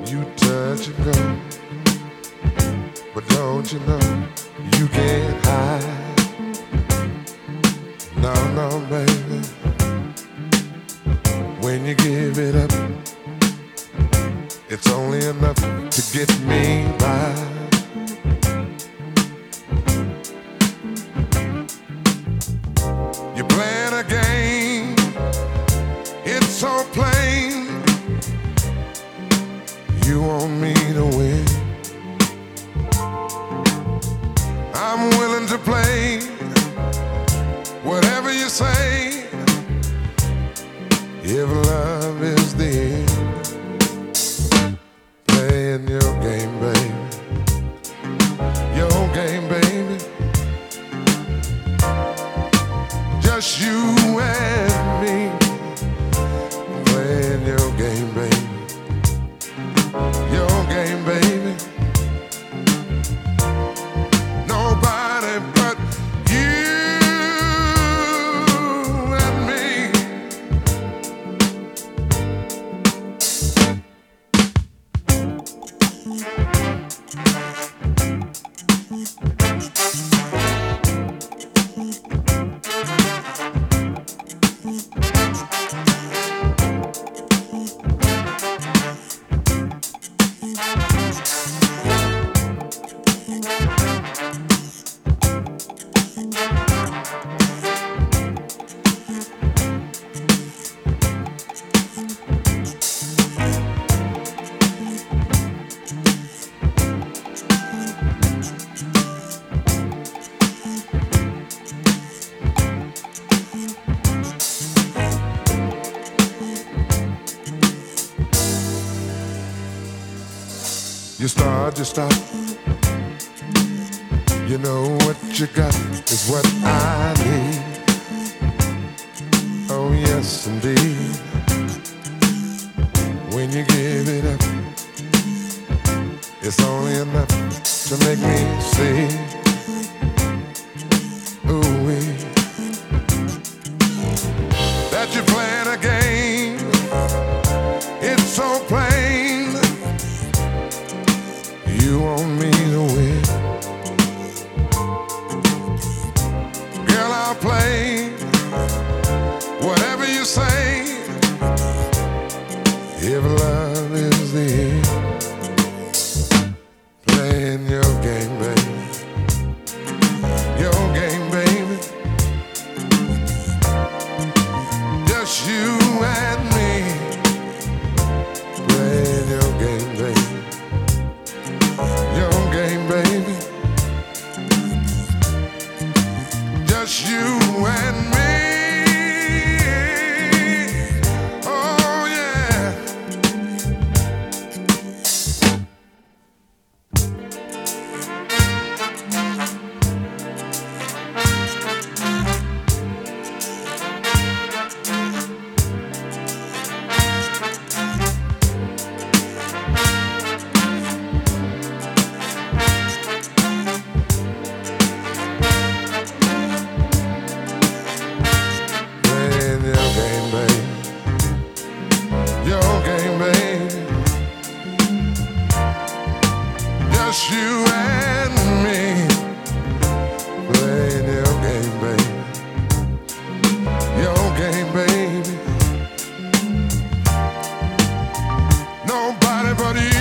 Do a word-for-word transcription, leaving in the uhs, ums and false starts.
You touch and go, but don't you know you can't hide? No, no, baby. When you give it up, it's only enough to get me by. You're playing a game, it's so plain. You want me to win. I'm willing to play whatever you say, if love is the end. Playing your game, baby. Your game, baby. Just you and me. Playing your game, baby. Your game, baby. Nobody but you and me. You start, you stop. You know what you got is what I need. Oh yes, indeed. When you give it up, it's only enough to make me see. Ooh-wee. That you're playing a game, it's so plain. You want me to win. Girl, I'll play whatever you say, if love is the end. Playing your game, baby. Your game, baby. Just you and me. Playing your game, baby. Your game, baby. Just you and me. Oh yeah. Just you and me. Playing your game, baby. Your game, baby. Nobody but you.